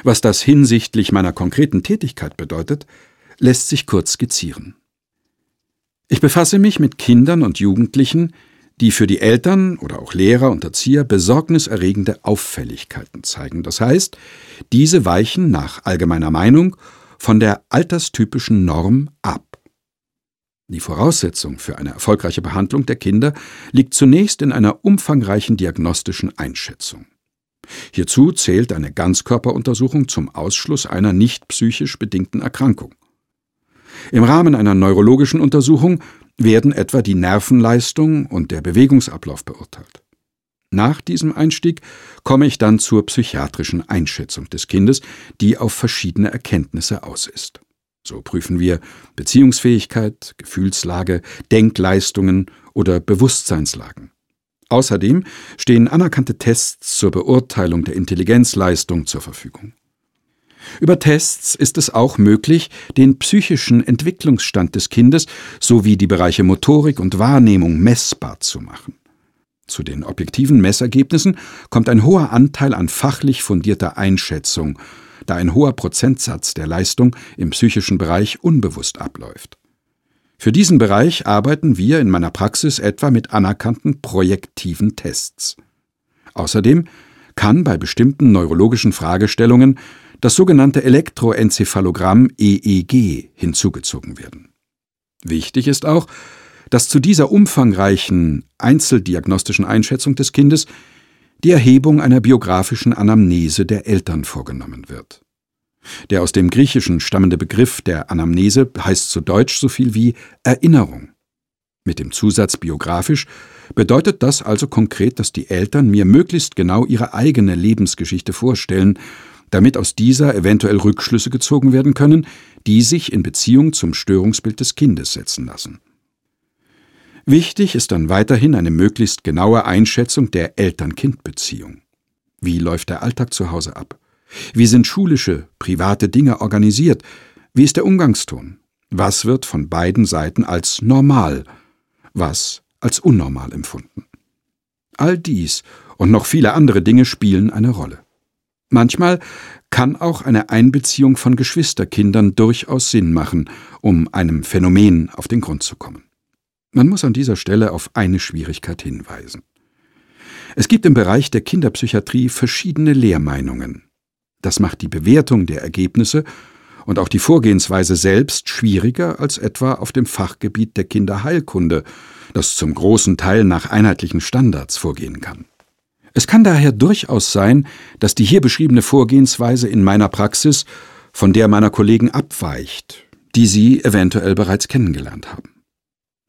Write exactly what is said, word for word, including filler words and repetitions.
Was das hinsichtlich meiner konkreten Tätigkeit bedeutet, lässt sich kurz skizzieren. Ich befasse mich mit Kindern und Jugendlichen, die für die Eltern oder auch Lehrer und Erzieher besorgniserregende Auffälligkeiten zeigen. Das heißt, diese weichen nach allgemeiner Meinung von der alterstypischen Norm ab. Die Voraussetzung für eine erfolgreiche Behandlung der Kinder liegt zunächst in einer umfangreichen diagnostischen Einschätzung. Hierzu zählt eine Ganzkörperuntersuchung zum Ausschluss einer nicht psychisch bedingten Erkrankung. Im Rahmen einer neurologischen Untersuchung werden etwa die Nervenleistung und der Bewegungsablauf beurteilt. Nach diesem Einstieg komme ich dann zur psychiatrischen Einschätzung des Kindes, die auf verschiedene Erkenntnisse aus ist. So prüfen wir Beziehungsfähigkeit, Gefühlslage, Denkleistungen oder Bewusstseinslagen. Außerdem stehen anerkannte Tests zur Beurteilung der Intelligenzleistung zur Verfügung. Über Tests ist es auch möglich, den psychischen Entwicklungsstand des Kindes sowie die Bereiche Motorik und Wahrnehmung messbar zu machen. Zu den objektiven Messergebnissen kommt ein hoher Anteil an fachlich fundierter Einschätzung, da ein hoher Prozentsatz der Leistung im psychischen Bereich unbewusst abläuft. Für diesen Bereich arbeiten wir in meiner Praxis etwa mit anerkannten projektiven Tests. Außerdem kann bei bestimmten neurologischen Fragestellungen das sogenannte Elektroenzephalogramm E E G hinzugezogen werden. Wichtig ist auch, dass zu dieser umfangreichen einzeldiagnostischen Einschätzung des Kindes die Erhebung einer biografischen Anamnese der Eltern vorgenommen wird. Der aus dem Griechischen stammende Begriff der Anamnese heißt zu Deutsch so viel wie Erinnerung. Mit dem Zusatz biografisch bedeutet das also konkret, dass die Eltern mir möglichst genau ihre eigene Lebensgeschichte vorstellen, damit aus dieser eventuell Rückschlüsse gezogen werden können, die sich in Beziehung zum Störungsbild des Kindes setzen lassen. Wichtig ist dann weiterhin eine möglichst genaue Einschätzung der Eltern-Kind-Beziehung. Wie läuft der Alltag zu Hause ab? Wie sind schulische, private Dinge organisiert? Wie ist der Umgangston? Was wird von beiden Seiten als normal, was als unnormal empfunden? All dies und noch viele andere Dinge spielen eine Rolle. Manchmal kann auch eine Einbeziehung von Geschwisterkindern durchaus Sinn machen, um einem Phänomen auf den Grund zu kommen. Man muss an dieser Stelle auf eine Schwierigkeit hinweisen. Es gibt im Bereich der Kinderpsychiatrie verschiedene Lehrmeinungen. Das macht die Bewertung der Ergebnisse und auch die Vorgehensweise selbst schwieriger als etwa auf dem Fachgebiet der Kinderheilkunde, das zum großen Teil nach einheitlichen Standards vorgehen kann. Es kann daher durchaus sein, dass die hier beschriebene Vorgehensweise in meiner Praxis von der meiner Kollegen abweicht, die Sie eventuell bereits kennengelernt haben.